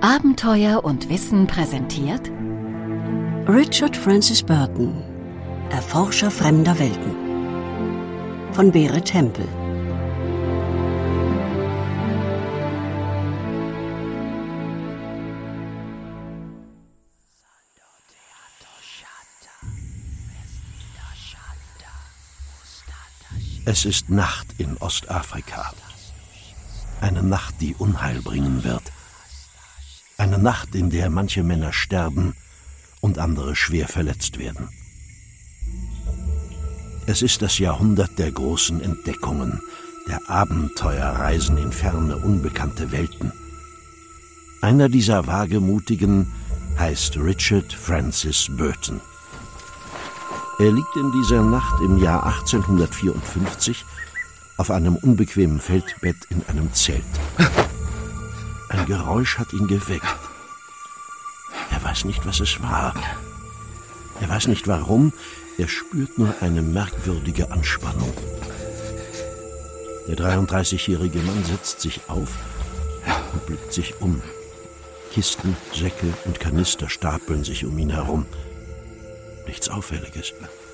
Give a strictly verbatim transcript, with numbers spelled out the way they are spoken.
Abenteuer und Wissen präsentiert Richard Francis Burton, Erforscher fremder Welten, von Berit Hempel. Es ist Nacht in Ostafrika. Eine Nacht, die Unheil bringen wird. Eine Nacht, in der manche Männer sterben und andere schwer verletzt werden. Es ist das Jahrhundert der großen Entdeckungen, der Abenteuerreisen in ferne, unbekannte Welten. Einer dieser Wagemutigen heißt Richard Francis Burton. Er liegt in dieser Nacht im Jahr achtzehnhundertvierundfünfzig auf einem unbequemen Feldbett in einem Zelt. Ein Geräusch hat ihn geweckt. Er weiß nicht, was es war. Er weiß nicht, warum. Er spürt nur eine merkwürdige Anspannung. Der dreiunddreißigjährige Mann setzt sich auf und blickt sich um. Kisten, Säcke und Kanister stapeln sich um ihn herum. Nichts Auffälliges.